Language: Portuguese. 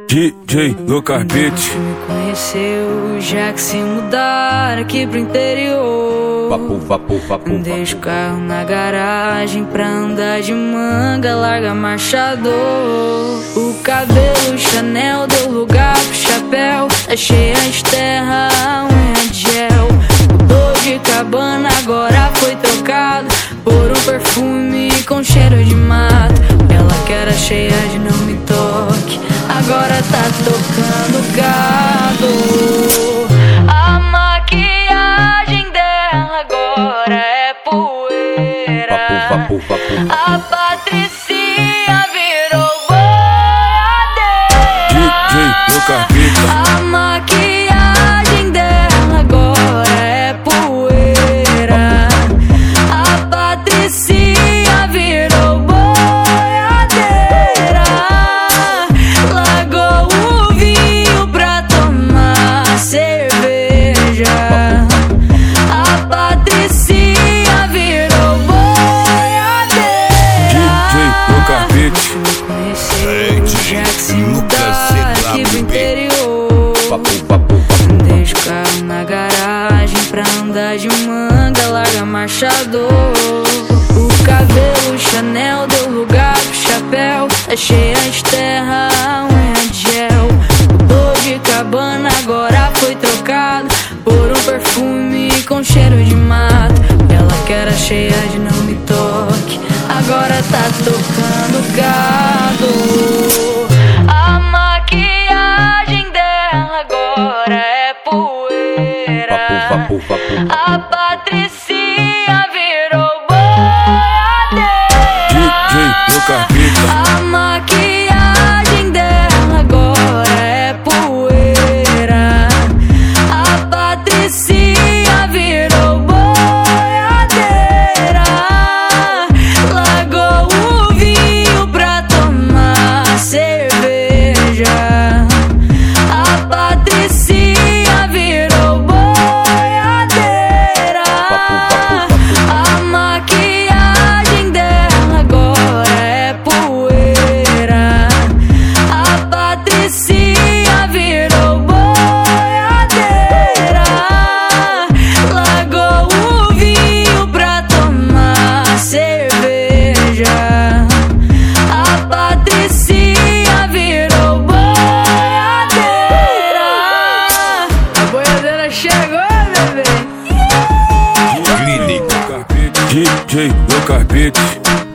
DJ do Carpete. Me conheceu já que se mudar aqui pro interior. Deixa o carro na garagem pra andar de manga, larga marchador. O cabelo Chanel deu lugar pro chapéu, tá cheia de terra, a unha de gel. Mudou de cabana, agora foi trocado por um perfume com cheiro de mato. Ela que era cheia de não me toque, agora tá tocando gado. A maquiagem dela agora é poeira. A Patricinha virou boiadeira. DJ do Carpete. A maquiagem dela agora é poeira. A Patricinha virou boiadeira. Deixa o carro na garagem pra andar de manga, larga marchador. O cabelo Chanel deu lugar pro chapéu, tá cheia de terra, a unha de gel. Mudou de cabana, agora foi trocado por um perfume com cheiro de mato. Ela que era cheia de não me toque, agora tá tocando gado. A maquiagem dela agora é poeira. A Patricinha virou boiadeira. DJ do Carpete. A maquiagem dela agora é poeira. A Patricinha virou boiadeira. Largou o vinho pra tomar cerveja. A Patricinha virou boiadeira. A maquiagem dela agora é poeira. A Patricinha virou boiadeira. Largou o vinho pra tomar cerveja. A Patricinha virou boiadeira. A boiadeira chegou, bebê. DJ do Carpete.